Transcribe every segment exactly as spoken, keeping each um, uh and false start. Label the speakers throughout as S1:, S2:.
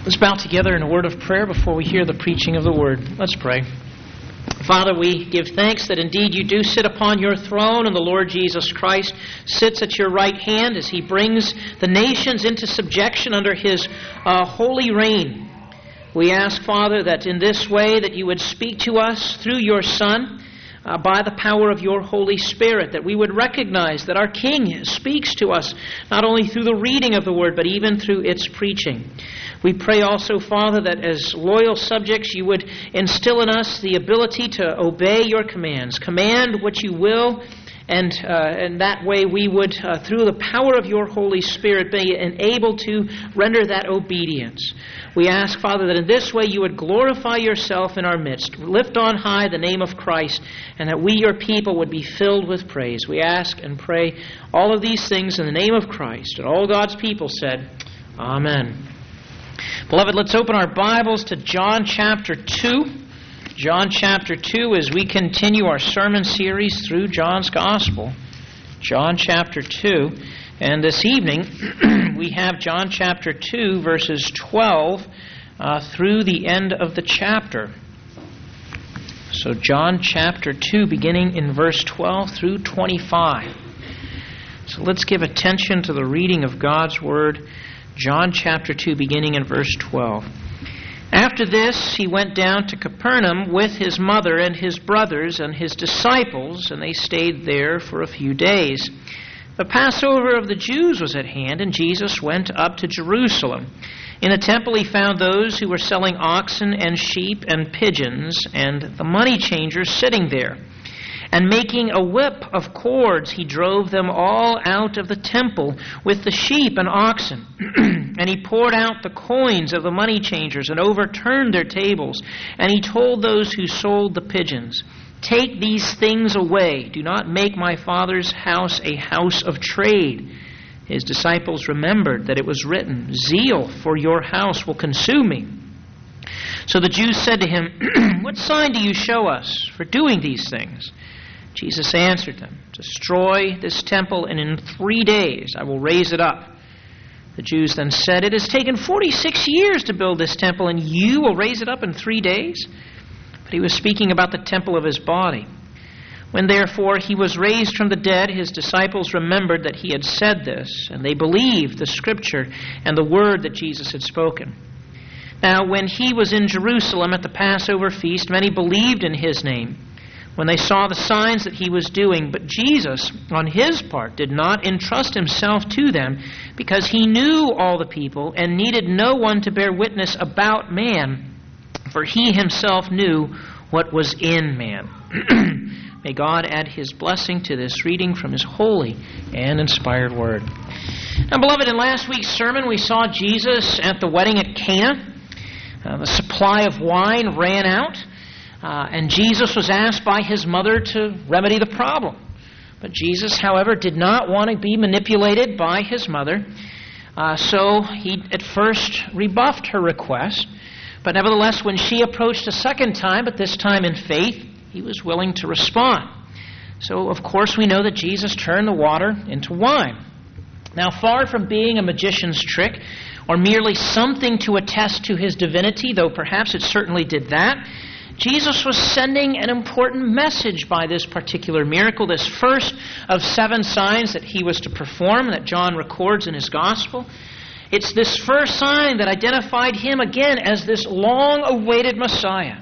S1: Let's bow together in a word of prayer before we hear the preaching of the Word. Let's pray. Father, we give thanks that indeed you do sit upon your throne, and the Lord Jesus Christ sits at your right hand as He brings the nations into subjection under His uh, holy reign. We ask, Father, that in this way that you would speak to us through your Son, Uh, by the power of your Holy Spirit, that we would recognize that our King speaks to us not only through the reading of the Word, but even through its preaching. We pray also, Father, that as loyal subjects you would instill in us the ability to obey your commands. Command what you will, and uh, and that way we would, uh, through the power of your Holy Spirit, be enabled to render that obedience. We ask, Father, that in this way you would glorify yourself in our midst, lift on high the name of Christ, and that we, your people, would be filled with praise. We ask and pray all of these things in the name of Christ. And all God's people said, Amen. Beloved, let's open our Bibles to John chapter two. John chapter two, as we continue our sermon series through John's Gospel. John chapter two. And this evening, we have John chapter two, verses twelve uh, through the end of the chapter. So John chapter two, beginning in verse twelve through twenty-five. So let's give attention to the reading of God's Word. John chapter two, beginning in verse twelve. After this, he went down to Capernaum with his mother and his brothers and his disciples, and they stayed there for a few days. The Passover of the Jews was at hand, and Jesus went up to Jerusalem. In the temple he found those who were selling oxen and sheep and pigeons, and the money changers sitting there. And making a whip of cords, he drove them all out of the temple with the sheep and oxen. And he poured out the coins of the money changers and overturned their tables. And he told those who sold the pigeons, "Take these things away. Do not make my Father's house a house of trade." His disciples remembered that it was written, "Zeal for your house will consume me." So the Jews said to him, "What sign do you show us for doing these things?" Jesus answered them, "Destroy this temple, and in three days I will raise it up." The Jews then said, "It has taken forty-six years to build this temple, and you will raise it up in three days?" But he was speaking about the temple of his body. When therefore he was raised from the dead, his disciples remembered that he had said this, and they believed the Scripture and the word that Jesus had spoken. Now when he was in Jerusalem at the Passover feast, many believed in his name, when they saw the signs that he was doing. But Jesus, on his part, did not entrust himself to them, because he knew all the people and needed no one to bear witness about man, for he himself knew what was in man. May God add his blessing to this reading from his holy and inspired word. Now, beloved, in last week's sermon we saw Jesus at the wedding at Cana. Uh, the supply of wine ran out. Uh, and Jesus was asked by his mother to remedy the problem. But Jesus, however, did not want to be manipulated by his mother. Uh, so he at first rebuffed her request. But nevertheless, when she approached a second time, but this time in faith, he was willing to respond. So, of course, we know that Jesus turned the water into wine. Now, far from being a magician's trick, or merely something to attest to his divinity, though perhaps it certainly did that, Jesus was sending an important message by this particular miracle, this first of seven signs that he was to perform, that John records in his gospel. It's this first sign that identified him again as this long-awaited Messiah.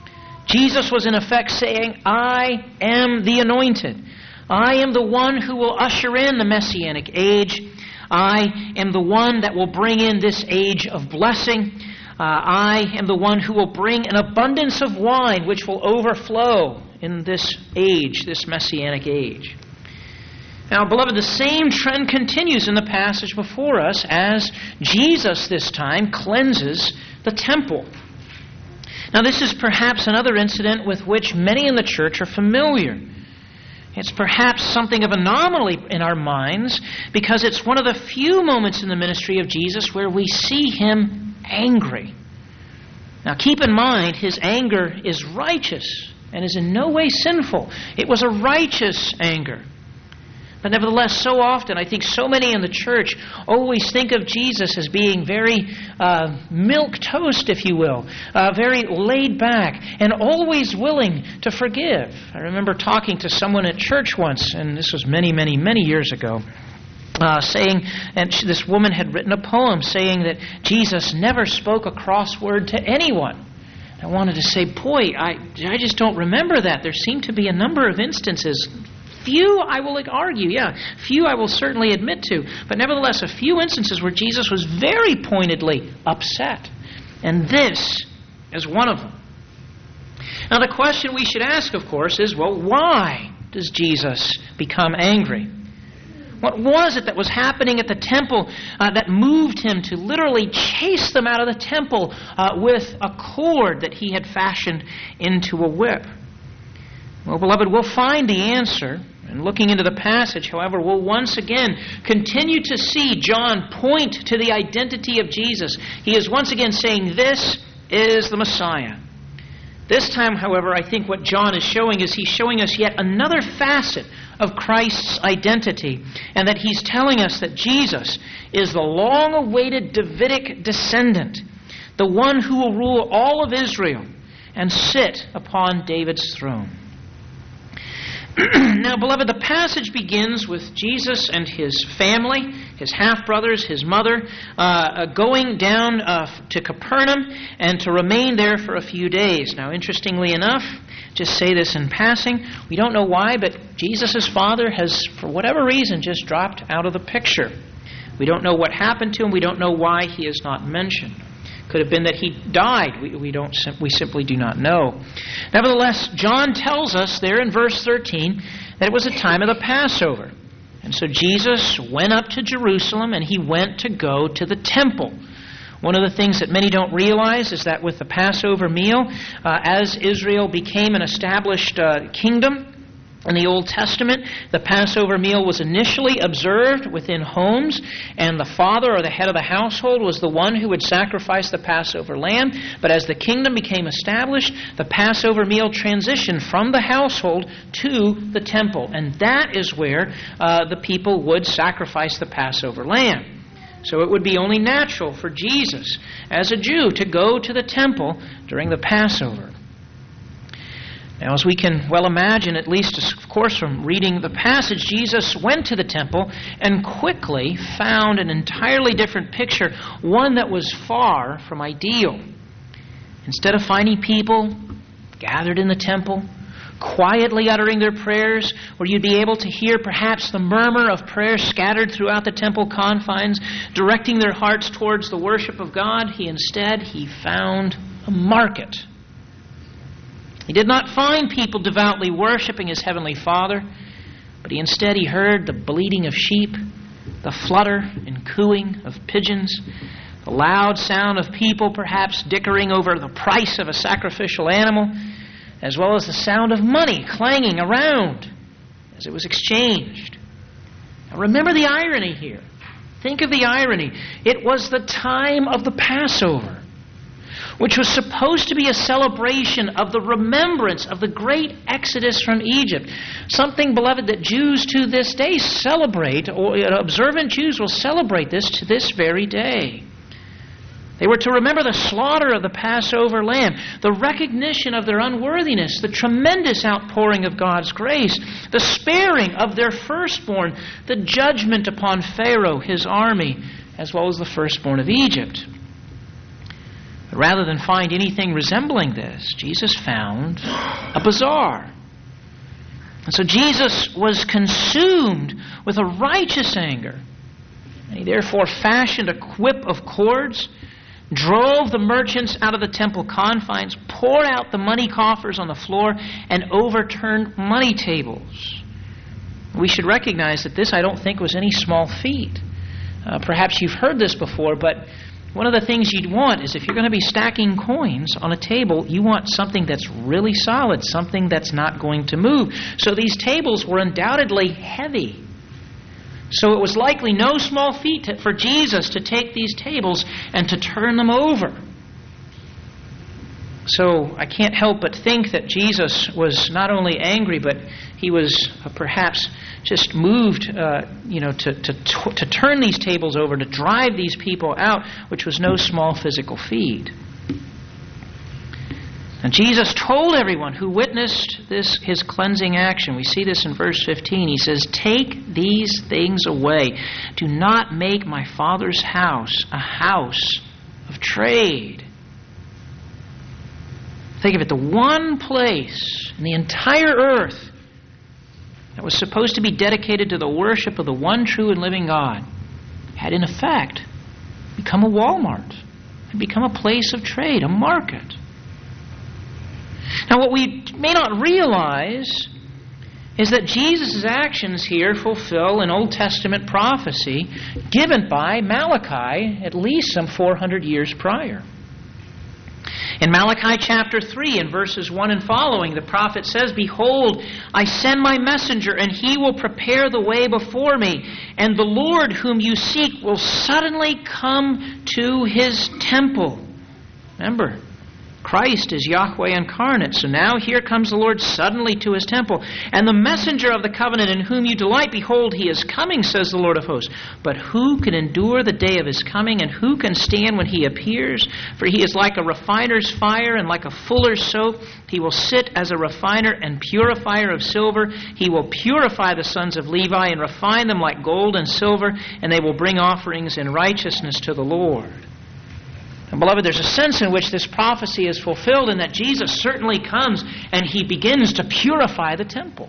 S1: Jesus was in effect saying, "I am the anointed. I am the one who will usher in the Messianic age. I am the one that will bring in this age of blessing. Uh, I am the one who will bring an abundance of wine which will overflow in this age, this Messianic age." Now, beloved, the same trend continues in the passage before us as Jesus this time cleanses the temple. Now, this is perhaps another incident with which many in the church are familiar. It's perhaps something of an anomaly in our minds because it's one of the few moments in the ministry of Jesus where we see him angry. Now keep in mind, his anger is righteous and is in no way sinful. It was a righteous anger. But nevertheless, so often, I think so many in the church always think of Jesus as being very uh, milquetoast, if you will, uh, very laid back, and always willing to forgive. I remember talking to someone at church once, and this was many, many, many years ago, uh, saying, and she, this woman had written a poem saying that Jesus never spoke a cross word to anyone. I wanted to say, boy, I, I just don't remember that. There seem to be a number of instances. Few, I will argue, yeah. Few I will certainly admit to. But nevertheless, a few instances where Jesus was very pointedly upset. And this is one of them. Now, the question we should ask, of course, is, well, why does Jesus become angry? What was it that was happening at the temple uh, that moved him to literally chase them out of the temple uh, with a cord that he had fashioned into a whip? Well, beloved, we'll find the answer. And looking into the passage, however, we'll once again continue to see John point to the identity of Jesus. He is once again saying, this is the Messiah. This time, however, I think what John is showing is he's showing us yet another facet of Christ's identity, and that he's telling us that Jesus is the long-awaited Davidic descendant, the one who will rule all of Israel and sit upon David's throne. Now, beloved, the passage begins with Jesus and his family, his half-brothers, his mother, uh, going down uh, to Capernaum and to remain there for a few days. Now, interestingly enough, just say this in passing, we don't know why, but Jesus' father has, for whatever reason, just dropped out of the picture. We don't know what happened to him. We don't know why he is not mentioned. Could have been that he died. We, we don't. We simply do not know. Nevertheless, John tells us there in verse thirteen that it was a time of the Passover. And so Jesus went up to Jerusalem and he went to go to the temple. One of the things that many don't realize is that with the Passover meal, uh, as Israel became an established uh, kingdom, in the Old Testament, the Passover meal was initially observed within homes, and the father or the head of the household was the one who would sacrifice the Passover lamb. But as the kingdom became established, the Passover meal transitioned from the household to the temple. And that is where uh, the people would sacrifice the Passover lamb. So it would be only natural for Jesus, as a Jew, to go to the temple during the Passover. Now, as we can well imagine, at least, of course, from reading the passage, Jesus went to the temple and quickly found an entirely different picture, one that was far from ideal. Instead of finding people gathered in the temple, quietly uttering their prayers, where you'd be able to hear perhaps the murmur of prayers scattered throughout the temple confines, directing their hearts towards the worship of God, he instead, he found a market. He did not find people devoutly worshiping his heavenly Father, but he instead he heard the bleating of sheep, the flutter and cooing of pigeons, the loud sound of people perhaps dickering over the price of a sacrificial animal, as well as the sound of money clanging around as it was exchanged. Now remember the irony here. Think of the irony. It was the time of the Passover, which was supposed to be a celebration of the remembrance of the great exodus from Egypt. Something, beloved, that Jews to this day celebrate, or observant Jews will celebrate this to this very day. They were to remember the slaughter of the Passover lamb, the recognition of their unworthiness, the tremendous outpouring of God's grace, the sparing of their firstborn, the judgment upon Pharaoh, his army, as well as the firstborn of Egypt. But rather than find anything resembling this, Jesus found a bazaar. And so Jesus was consumed with a righteous anger. And he therefore fashioned a whip of cords, drove the merchants out of the temple confines, poured out the money coffers on the floor, and overturned money tables. We should recognize that this, I don't think, was any small feat. Uh, perhaps you've heard this before, but one of the things you'd want is if you're going to be stacking coins on a table, you want something that's really solid, something that's not going to move. So these tables were undoubtedly heavy. So it was likely no small feat to, for Jesus to take these tables and to turn them over. So I can't help but think that Jesus was not only angry, but he was uh, perhaps just moved, uh, you know, to, to to turn these tables over, to drive these people out, which was no small physical feat. And Jesus told everyone who witnessed this, his cleansing action. We see this in verse fifteen. He says, "Take these things away. Do not make my Father's house a house of trade." Think of it, the one place in the entire earth that was supposed to be dedicated to the worship of the one true and living God had in effect become a Walmart, had become a place of trade, a market. Now what we may not realize is that Jesus' actions here fulfill an Old Testament prophecy given by Malachi at least some four hundred years prior. In Malachi chapter three, in verses one and following, the prophet says, "Behold, I send my messenger, and he will prepare the way before me. And the Lord whom you seek will suddenly come to his temple." Remember, Christ is Yahweh incarnate. So now here comes the Lord suddenly to his temple. "And the messenger of the covenant in whom you delight, behold, he is coming, says the Lord of hosts. But who can endure the day of his coming, and who can stand when he appears? For he is like a refiner's fire and like a fuller's soap. He will sit as a refiner and purifier of silver. He will purify the sons of Levi and refine them like gold and silver, and they will bring offerings in righteousness to the Lord." And beloved, there's a sense in which this prophecy is fulfilled, in that Jesus certainly comes and he begins to purify the temple.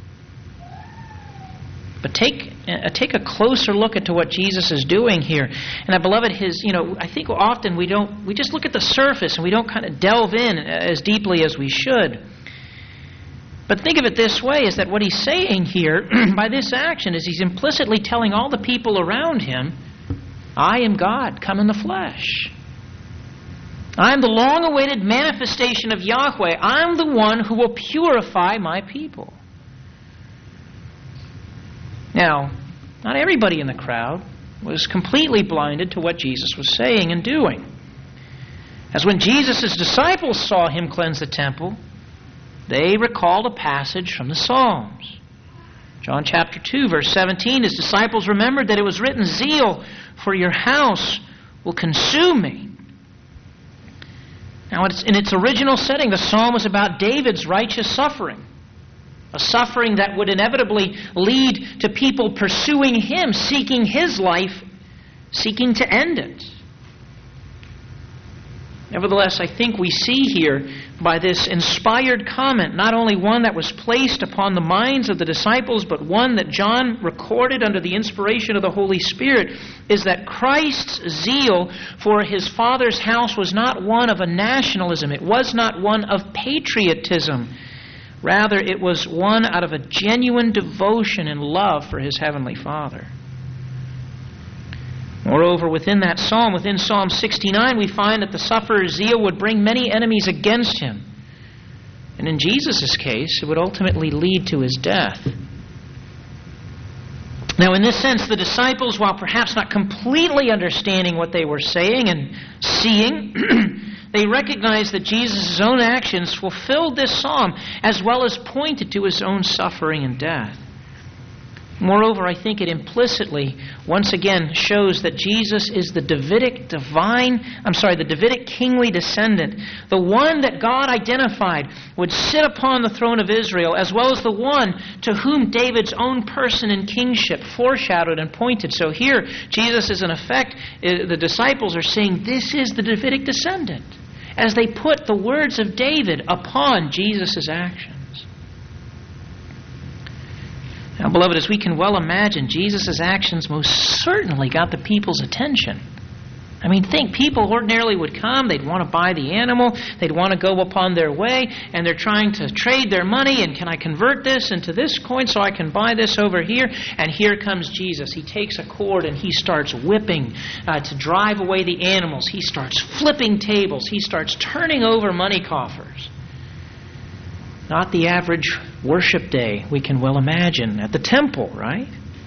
S1: But take uh, take a closer look into what Jesus is doing here. And uh, beloved, his you know I think often we don't we just look at the surface and we don't kind of delve in as deeply as we should. But think of it this way: is that what he's saying here by this action is he's implicitly telling all the people around him, "I am God come in the flesh. I am the long-awaited manifestation of Yahweh. I'm the one who will purify my people." Now, not everybody in the crowd was completely blinded to what Jesus was saying and doing. As when Jesus' disciples saw him cleanse the temple, they recalled a passage from the Psalms. John chapter two, verse seventeen, his disciples remembered that it was written, "Zeal for your house will consume me." Now, in its original setting, the psalm was about David's righteous suffering, a suffering that would inevitably lead to people pursuing him, seeking his life, seeking to end it. Nevertheless, I think we see here by this inspired comment not only one that was placed upon the minds of the disciples, but one that John recorded under the inspiration of the Holy Spirit, is that Christ's zeal for his Father's house was not one of a nationalism. It was not one of patriotism. Rather, it was one out of a genuine devotion and love for his Heavenly Father. Moreover, within that psalm, within Psalm sixty-nine, we find that the sufferer's zeal would bring many enemies against him. And in Jesus' case, it would ultimately lead to his death. Now, in this sense, the disciples, while perhaps not completely understanding what they were saying and seeing, they recognized that Jesus' own actions fulfilled this psalm, as well as pointed to his own suffering and death. Moreover, I think it implicitly, once again, shows that Jesus is the Davidic divine, I'm sorry, the Davidic kingly descendant, the one that God identified would sit upon the throne of Israel, as well as the one to whom David's own person and kingship foreshadowed and pointed. So here, Jesus is in effect, the disciples are saying, this is the Davidic descendant, as they put the words of David upon Jesus' actions. Now, beloved, as we can well imagine, Jesus' actions most certainly got the people's attention. I mean, think, people ordinarily would come, they'd want to buy the animal, they'd want to go upon their way, and they're trying to trade their money, and can I convert this into this coin so I can buy this over here? And here comes Jesus. He takes a cord and he starts whipping uh, to drive away the animals. He starts flipping tables. He starts turning over money coffers. Not the average worship day we can well imagine at the temple, right?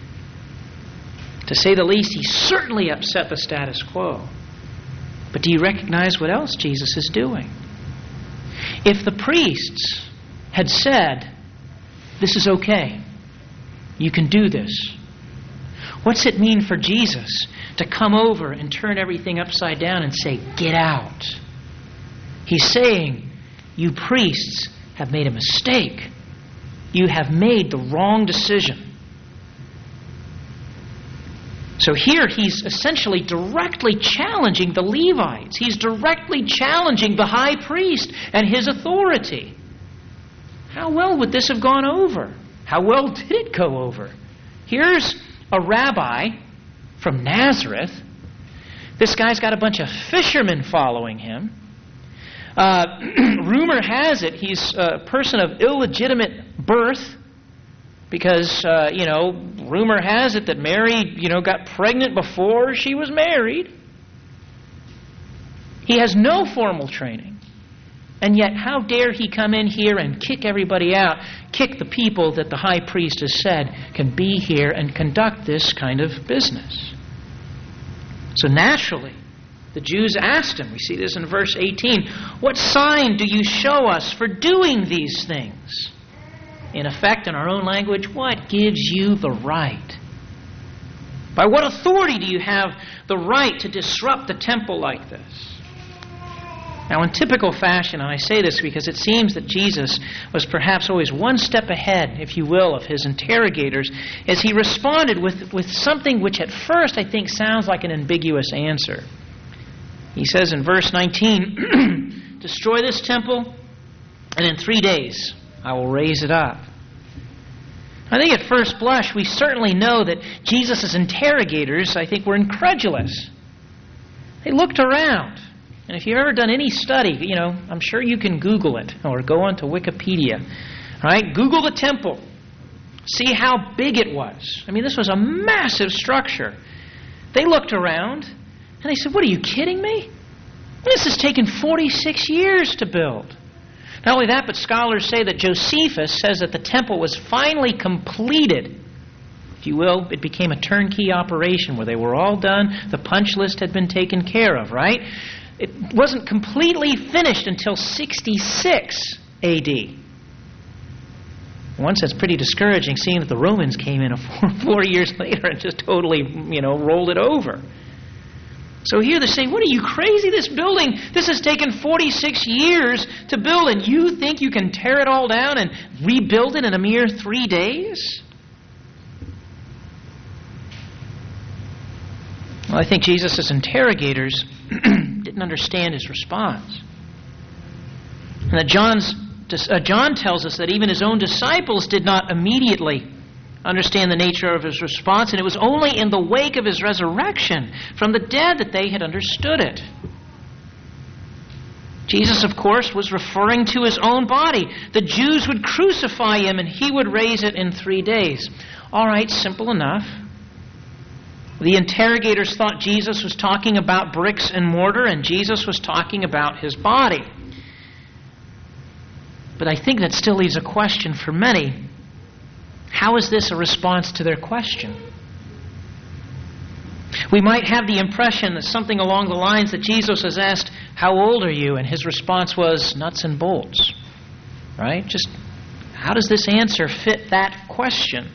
S1: To say the least, he certainly upset the status quo. But do you recognize what else Jesus is doing? If the priests had said, this is okay, you can do this, what's it mean for Jesus to come over and turn everything upside down and say, get out? He's saying, you priests have made a mistake. You have made the wrong decision. So here he's essentially directly challenging the Levites. He's directly challenging the high priest and his authority. How well would this have gone over? How well did it go over? Here's a rabbi from Nazareth. This guy's got a bunch of fishermen following him. Uh, rumor has it he's a person of illegitimate birth because, uh, you know, rumor has it that Mary, you know, got pregnant before she was married. He has no formal training. And yet, how dare he come in here and kick everybody out, kick the people that the high priest has said can be here and conduct this kind of business? So naturally, the Jews asked him, we see this in verse eighteen, what sign do you show us for doing these things? In effect, in our own language, what gives you the right? By what authority do you have the right to disrupt the temple like this? Now, in typical fashion, and I say this because it seems that Jesus was perhaps always one step ahead, if you will, of his interrogators, as he responded with, with something which at first I think sounds like an ambiguous answer. He says in verse nineteen, destroy this temple, and in three days I will raise it up. I think at first blush we certainly know that Jesus' interrogators, I think, were incredulous. They looked around. And if you've ever done any study, you know, I'm sure you can Google it or go onto Wikipedia. All right? Google the temple. See how big it was. I mean, this was a massive structure. They looked around and they said, what, are you kidding me? This has taken forty-six years to build. Not only that, but scholars say that Josephus says that the temple was finally completed. If you will, it became a turnkey operation where they were all done. The punch list had been taken care of, right? It wasn't completely finished until sixty-six A D. In one sense, pretty discouraging, seeing that the Romans came in four, four years later and just totally, you know, rolled it over. So here they're saying, what are you, crazy? This building, this has taken forty-six years to build, and you think you can tear it all down and rebuild it in a mere three days? Well, I think Jesus' interrogators didn't understand his response. And that John's, uh, John tells us that even his own disciples did not immediately understand the nature of his response, and it was only in the wake of his resurrection from the dead that they had understood it. Jesus, of course, was referring to his own body. The Jews would crucify him, and he would raise it in three days. All right, simple enough. The interrogators thought Jesus was talking about bricks and mortar, and Jesus was talking about his body. But I think that still leaves a question for many. How is this a response to their question? We might have the impression that something along the lines that Jesus has asked, how old are you? And his response was, nuts and bolts. Right? Just, how does this answer fit that question?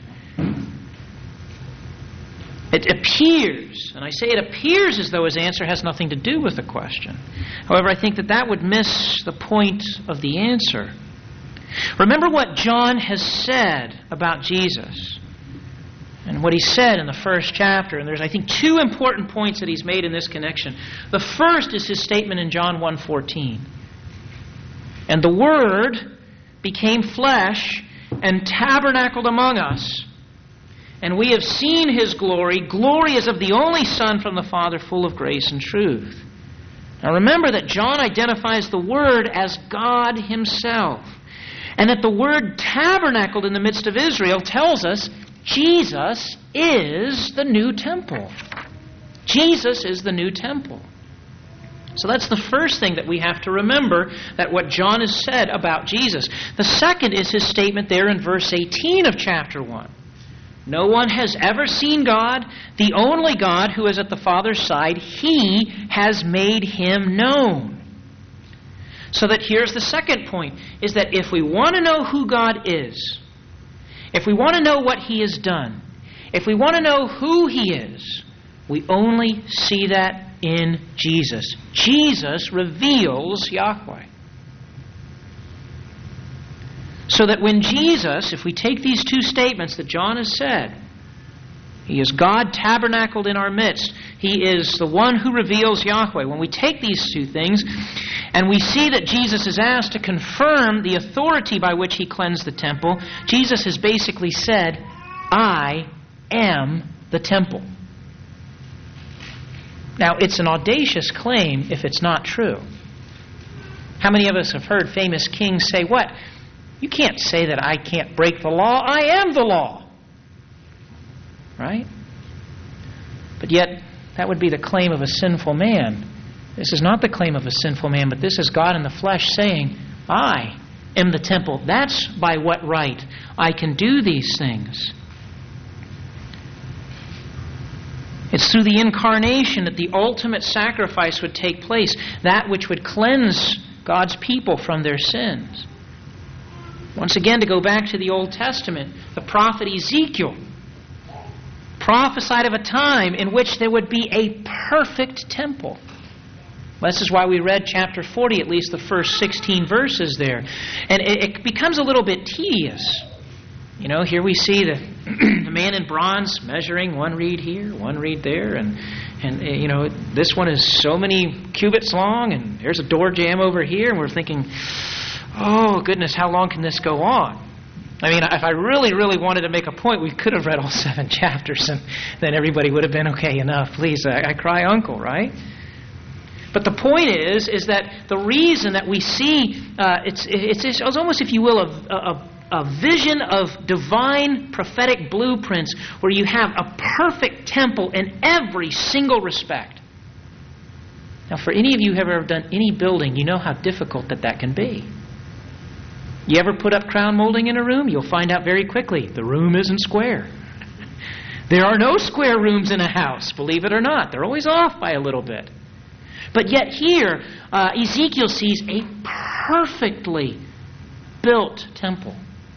S1: It appears, and I say it appears as though his answer has nothing to do with the question. However, I think that that would miss the point of the answer. Remember what John has said about Jesus and what he said in the first chapter. And there's, I think, two important points that he's made in this connection. The first is his statement in John one fourteen. And the Word became flesh and tabernacled among us. And we have seen his glory. Glory as of the only Son from the Father, full of grace and truth. Now remember that John identifies the Word as God himself. And that the word tabernacled in the midst of Israel tells us Jesus is the new temple. Jesus is the new temple. So that's the first thing that we have to remember, that what John has said about Jesus. The second is his statement there in verse eighteen of chapter one. No one has ever seen God, the only God who is at the Father's side. He has made him known. So that here's the second point, is that if we want to know who God is, if we want to know what He has done, if we want to know who He is, we only see that in Jesus. Jesus reveals Yahweh. So that when Jesus, if we take these two statements that John has said, He is God tabernacled in our midst, He is the one who reveals Yahweh. When we take these two things and we see that Jesus is asked to confirm the authority by which He cleansed the temple, Jesus has basically said, I am the temple. Now, it's an audacious claim if it's not true. How many of us have heard famous kings say, what? You can't say that I can't break the law. I am the law. Right? But yet, that would be the claim of a sinful man. This is not the claim of a sinful man, but this is God in the flesh saying, I am the temple. That's by what right I can do these things. It's through the incarnation that the ultimate sacrifice would take place, that which would cleanse God's people from their sins. Once again, to go back to the Old Testament, the prophet Ezekiel prophesied of a time in which there would be a perfect temple. This is why we read chapter forty, at least the first sixteen verses there. And it, it becomes a little bit tedious. You know, here we see the, the man in bronze measuring one reed here, one reed there, and, and you know, this one is so many cubits long, and there's a door jamb over here, and we're thinking, oh, goodness, how long can this go on? I mean, if I really, really wanted to make a point, we could have read all seven chapters, and then everybody would have been, okay, enough, please, I, I cry uncle, right? But the point is, is that the reason that we see, uh, it's, it's, it's almost, if you will, a, a a vision of divine prophetic blueprints where you have a perfect temple in every single respect. Now, for any of you who have ever done any building, you know how difficult that that can be. You ever put up crown molding in a room? You'll find out very quickly, the room isn't square. There are no square rooms in a house, believe it or not. They're always off by a little bit. But yet here, uh, Ezekiel sees a perfectly built temple.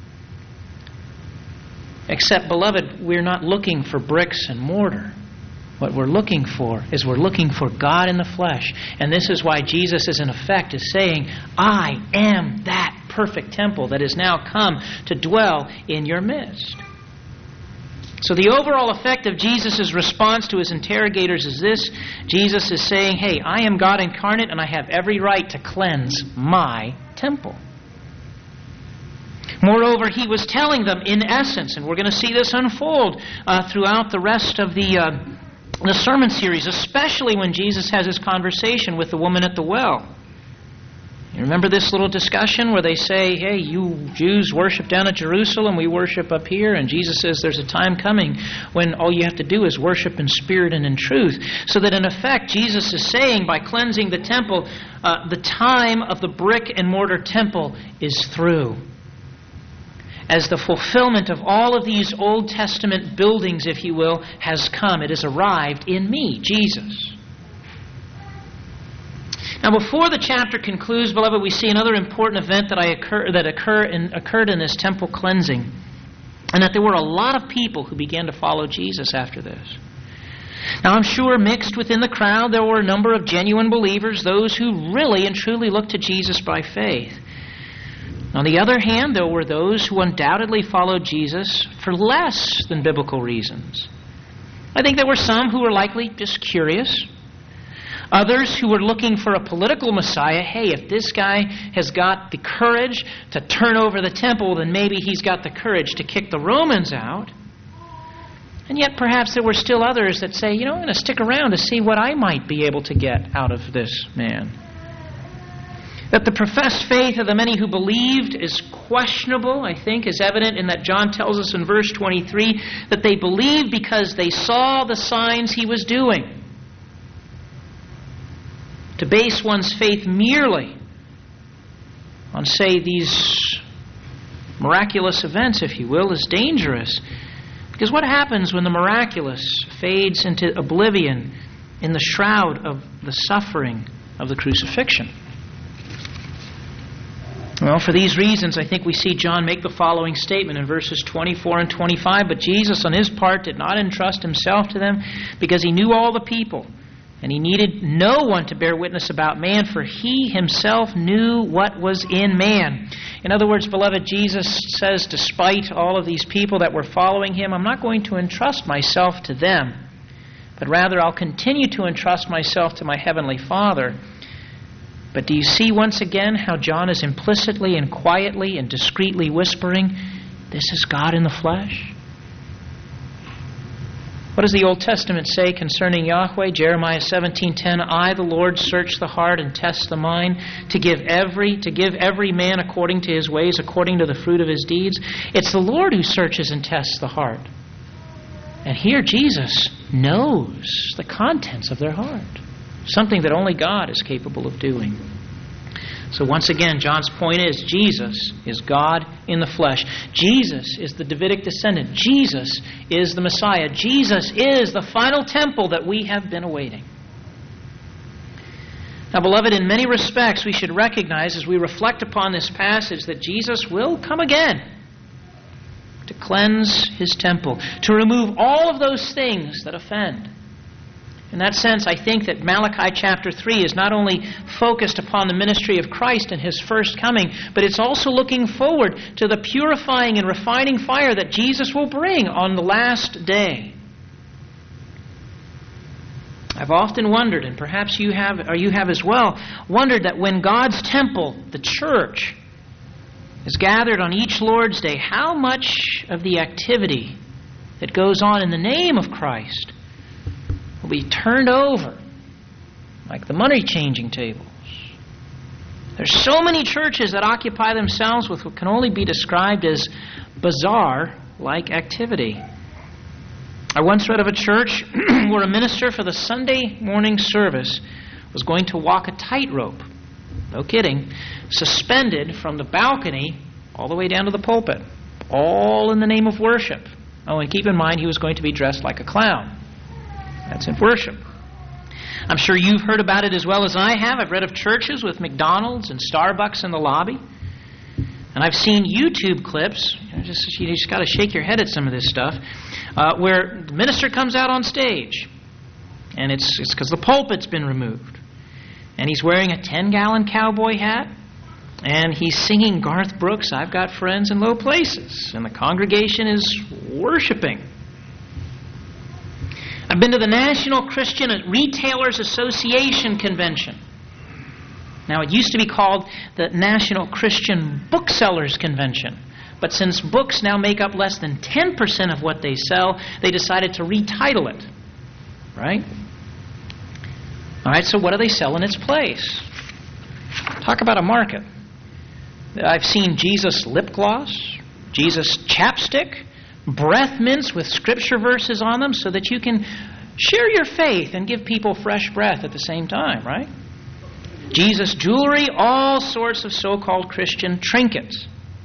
S1: Except, beloved, we're not looking for bricks and mortar. What we're looking for is we're looking for God in the flesh. And this is why Jesus is in effect is saying, I am that perfect temple that has now come to dwell in your midst. So the overall effect of Jesus' response to his interrogators is this. Jesus is saying, hey, I am God incarnate and I have every right to cleanse my temple. Moreover, he was telling them in essence, and we're going to see this unfold uh, throughout the rest of the, uh, the sermon series, especially when Jesus has his conversation with the woman at the well. You remember this little discussion where they say, hey, you Jews worship down at Jerusalem, we worship up here, and Jesus says there's a time coming when all you have to do is worship in spirit and in truth. So that in effect, Jesus is saying by cleansing the temple, uh, the time of the brick and mortar temple is through. As the fulfillment of all of these Old Testament buildings, if you will, has come. It has arrived in me, Jesus. Now, before the chapter concludes, beloved, we see another important event that, I occur, that occur in, occurred in this temple cleansing, and that there were a lot of people who began to follow Jesus after this. Now, I'm sure mixed within the crowd there were a number of genuine believers, those who really and truly looked to Jesus by faith. On the other hand, there were those who undoubtedly followed Jesus for less than biblical reasons. I think there were some who were likely just curious. Others who were looking for a political Messiah. Hey, if this guy has got the courage to turn over the temple, then maybe he's got the courage to kick the Romans out. And yet perhaps there were still others that say, you know, I'm going to stick around to see what I might be able to get out of this man. That the professed faith of the many who believed is questionable, I think, is evident in that John tells us in verse twenty-three that they believed because they saw the signs he was doing. To base one's faith merely on, say, these miraculous events, if you will, is dangerous. Because what happens when the miraculous fades into oblivion in the shroud of the suffering of the crucifixion? Well, for these reasons, I think we see John make the following statement in verses twenty-four and twenty-five. But Jesus, on his part, did not entrust himself to them because he knew all the people. And he needed no one to bear witness about man, for he himself knew what was in man. In other words, beloved, Jesus says, despite all of these people that were following him, I'm not going to entrust myself to them, but rather I'll continue to entrust myself to my heavenly Father. But do you see once again how John is implicitly and quietly and discreetly whispering, this is God in the flesh? What does the Old Testament say concerning Yahweh? Jeremiah seventeen ten, I, the Lord, search the heart and test the mind, to give every to give every man according to his ways, according to the fruit of his deeds. It's the Lord who searches and tests the heart. And here Jesus knows the contents of their heart, something that only God is capable of doing. So once again, John's point is, Jesus is God in the flesh. Jesus is the Davidic descendant. Jesus is the Messiah. Jesus is the final temple that we have been awaiting. Now, beloved, in many respects, we should recognize as we reflect upon this passage that Jesus will come again to cleanse his temple, to remove all of those things that offend. In that sense, I think that Malachi chapter three is not only focused upon the ministry of Christ and his first coming, but it's also looking forward to the purifying and refining fire that Jesus will bring on the last day. I've often wondered, and perhaps you have, or you have as well, wondered that when God's temple, the church, is gathered on each Lord's Day, how much of the activity that goes on in the name of Christ will be turned over like the money-changing tables. There's so many churches that occupy themselves with what can only be described as bazaar-like activity. I once read of a church where a minister for the Sunday morning service was going to walk a tightrope, no kidding, suspended from the balcony all the way down to the pulpit, all in the name of worship. Oh, and keep in mind he was going to be dressed like a clown. That's in worship. I'm sure you've heard about it as well as I have. I've read of churches with McDonald's and Starbucks in the lobby. And I've seen YouTube clips, you, know, just, you just got to shake your head at some of this stuff, uh, where the minister comes out on stage, and it's it's because the pulpit's been removed. And he's wearing a ten-gallon cowboy hat, and he's singing Garth Brooks' I've Got Friends in Low Places, and the congregation is worshiping. I've been to the National Christian Retailers Association Convention. Now, it used to be called the National Christian Booksellers Convention. But since books now make up less than ten percent of what they sell, they decided to retitle it. Right? All right, so what do they sell in its place? Talk about a market. I've seen Jesus lip gloss, Jesus chapstick, breath mints with scripture verses on them so that you can share your faith and give people fresh breath at the same time, right? Jesus jewelry, all sorts of so-called Christian trinkets.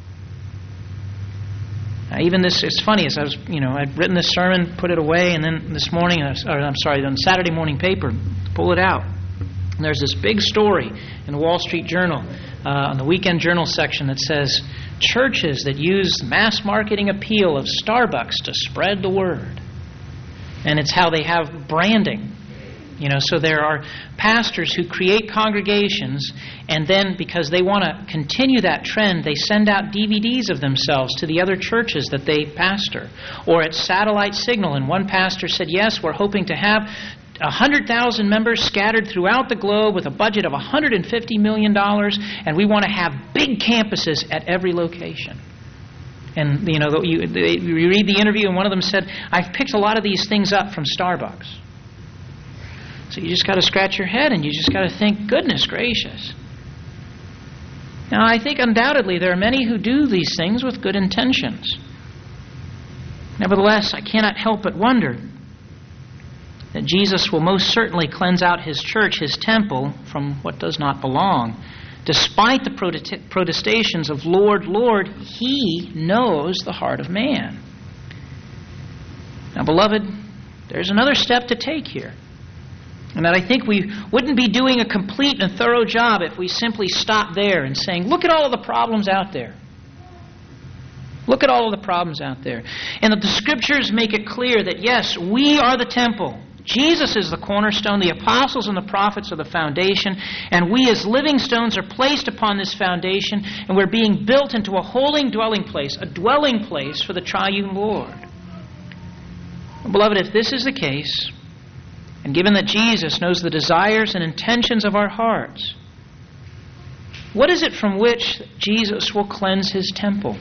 S1: Now, even this, it's funny, as I was, you know, I'd written this sermon, put it away, and then this morning, or I'm sorry, on Saturday morning paper, pull it out. And there's this big story in the Wall Street Journal, uh, on the weekend journal section that says, churches that use mass marketing appeal of Starbucks to spread the word. And it's how they have branding. You know, so there are pastors who create congregations, and then because they want to continue that trend, they send out D V Ds of themselves to the other churches that they pastor. Or at Satellite Signal, and one pastor said, yes, we're hoping to have one hundred thousand members scattered throughout the globe with a budget of one hundred fifty million dollars, and we want to have big campuses at every location. And, you know, you, they, you read the interview, and one of them said, I've picked a lot of these things up from Starbucks. So you just got to scratch your head, and you just got to think, goodness gracious. Now, I think undoubtedly there are many who do these things with good intentions. Nevertheless, I cannot help but wonder that Jesus will most certainly cleanse out his church, his temple, from what does not belong. Despite the protestations of Lord, Lord, he knows the heart of man. Now, beloved, there's another step to take here. And that I think we wouldn't be doing a complete and thorough job if we simply stopped there and saying, look at all of the problems out there. Look at all of the problems out there. And that the Scriptures make it clear that, yes, we are the temple. Jesus is the cornerstone. The apostles and the prophets are the foundation. And we as living stones are placed upon this foundation. And we're being built into a holy dwelling place, a dwelling place for the triune Lord. Beloved, if this is the case, and given that Jesus knows the desires and intentions of our hearts, what is it from which Jesus will cleanse His temple?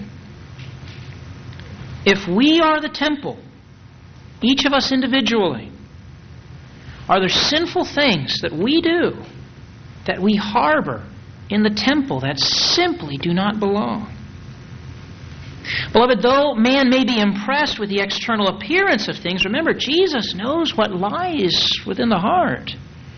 S1: If we are the temple, each of us individually, are there sinful things that we do, that we harbor in the temple that simply do not belong? Beloved, though man may be impressed with the external appearance of things, remember, Jesus knows what lies within the heart.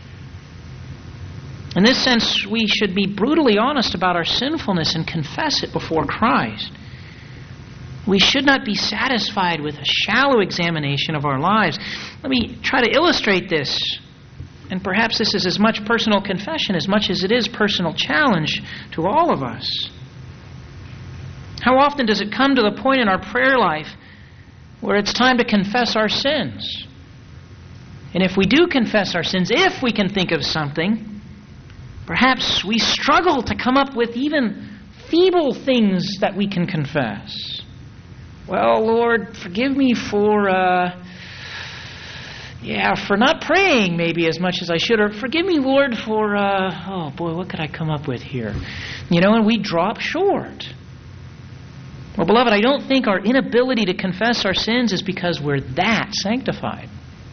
S1: In this sense, we should be brutally honest about our sinfulness and confess it before Christ. We should not be satisfied with a shallow examination of our lives. Let me try to illustrate this. And perhaps this is as much personal confession as much as it is personal challenge to all of us. How often does it come to the point in our prayer life where it's time to confess our sins? And if we do confess our sins, if we can think of something, perhaps we struggle to come up with even feeble things that we can confess. Well, Lord, forgive me for, uh, yeah, for not praying maybe as much as I should. Or forgive me, Lord, for, uh, oh boy, what could I come up with here? You know, and we drop short. Well, beloved, I don't think our inability to confess our sins is because we're that sanctified.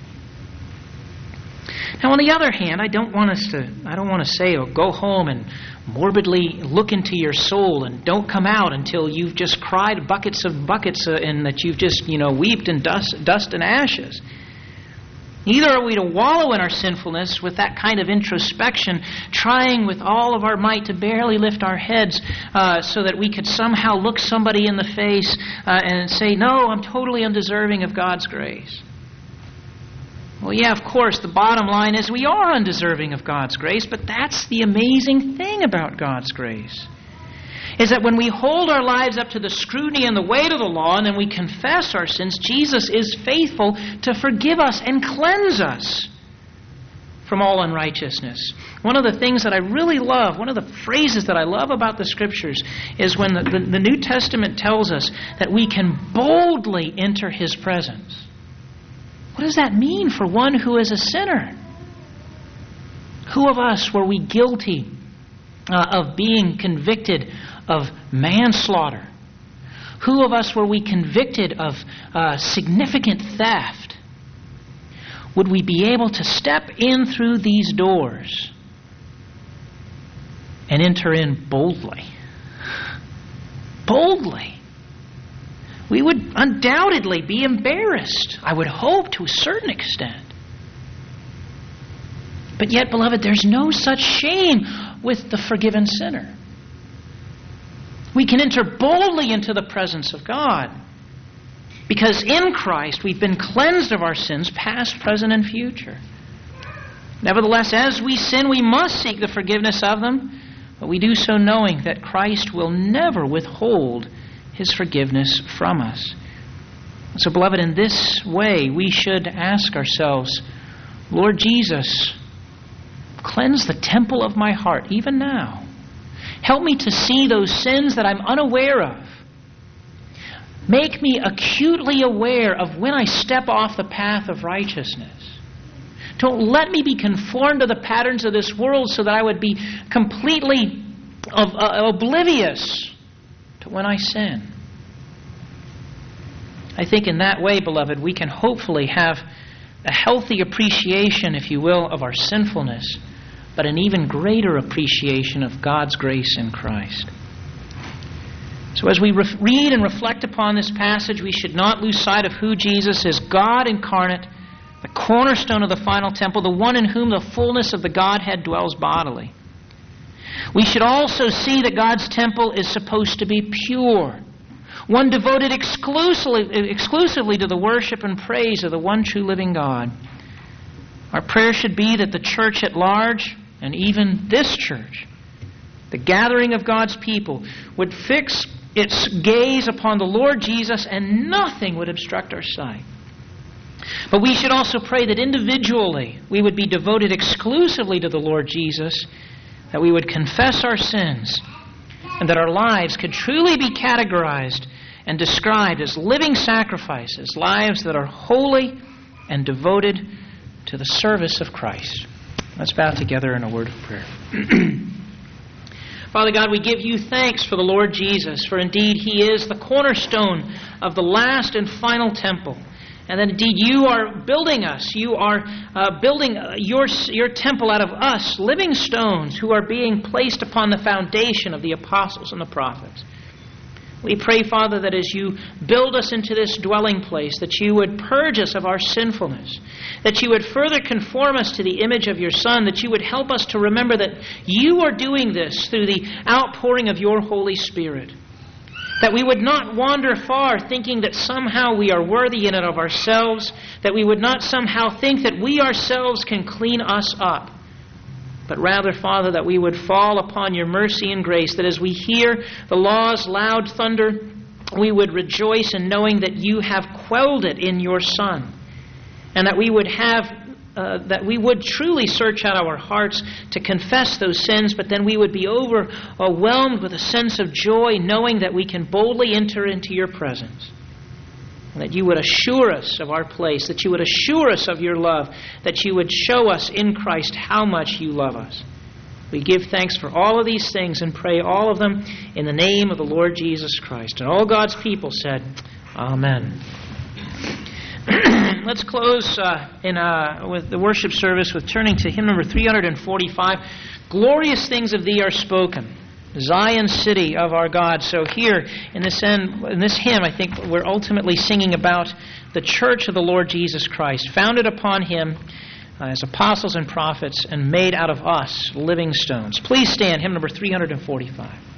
S1: Now, on the other hand, I don't want us to, I don't want to say, oh, go home and morbidly look into your soul and don't come out until you've just cried buckets of buckets uh, and that you've just, you know, wept in dust, dust and ashes. Neither are we to wallow in our sinfulness with that kind of introspection, trying with all of our might to barely lift our heads uh, so that we could somehow look somebody in the face uh, and say, no, I'm totally undeserving of God's grace. Well, yeah, of course, the bottom line is we are undeserving of God's grace, but that's the amazing thing about God's grace. Is that when we hold our lives up to the scrutiny and the weight of the law and then we confess our sins, Jesus is faithful to forgive us and cleanse us from all unrighteousness. One of the things that I really love, one of the phrases that I love about the Scriptures is when the, the, the New Testament tells us that we can boldly enter His presence. What does that mean for one who is a sinner? Who of us were we guilty uh, of being convicted of manslaughter? Who of us were we convicted of uh, significant theft? Would we be able to step in through these doors and enter in boldly? Boldly. We would undoubtedly be embarrassed, I would hope, to a certain extent. But yet, beloved, there's no such shame with the forgiven sinner. We can enter boldly into the presence of God because in Christ we've been cleansed of our sins, past, present, and future. Nevertheless, as we sin, we must seek the forgiveness of them, but we do so knowing that Christ will never withhold His forgiveness from us. So, beloved, in this way we should ask ourselves, Lord Jesus, cleanse the temple of my heart even now. Help me to see those sins that I'm unaware of. Make me acutely aware of when I step off the path of righteousness. Don't let me be conformed to the patterns of this world so that I would be completely of, uh, oblivious to when I sin. I think in that way, beloved, we can hopefully have a healthy appreciation, if you will, of our sinfulness, but an even greater appreciation of God's grace in Christ. So as we re- read and reflect upon this passage, we should not lose sight of who Jesus is, God incarnate, the cornerstone of the final temple, the one in whom the fullness of the Godhead dwells bodily. We should also see that God's temple is supposed to be pure, one devoted exclusively, exclusively to the worship and praise of the one true living God. Our prayer should be that the church at large, and even this church, the gathering of God's people, would fix its gaze upon the Lord Jesus and nothing would obstruct our sight. But we should also pray that individually we would be devoted exclusively to the Lord Jesus, that we would confess our sins, and that our lives could truly be categorized and described as living sacrifices, lives that are holy and devoted to the service of Christ. Let's bow together in a word of prayer. Father God, we give you thanks for the Lord Jesus, for indeed He is the cornerstone of the last and final temple. And that indeed you are building us. You are uh, building your, your temple out of us, living stones who are being placed upon the foundation of the apostles and the prophets. We pray, Father, that as you build us into this dwelling place, that you would purge us of our sinfulness, that you would further conform us to the image of your Son, that you would help us to remember that you are doing this through the outpouring of your Holy Spirit. That we would not wander far thinking that somehow we are worthy in and of ourselves, that we would not somehow think that we ourselves can clean us up, but rather, Father, that we would fall upon your mercy and grace, that as we hear the law's loud thunder, we would rejoice in knowing that you have quelled it in your Son, and that we would have Uh, that we would truly search out our hearts to confess those sins, but then we would be overwhelmed with a sense of joy knowing that we can boldly enter into your presence. And that you would assure us of our place, that you would assure us of your love, that you would show us in Christ how much you love us. We give thanks for all of these things and pray all of them in the name of the Lord Jesus Christ. And all God's people said, Amen. Let's close uh, in uh, with the worship service with turning to hymn number three forty-five. Glorious things of thee are spoken, Zion city of our God. So here in this end, in this hymn, I think we're ultimately singing about the church of the Lord Jesus Christ, founded upon him uh, as apostles and prophets, and made out of us living stones. Please stand, hymn number three forty-five.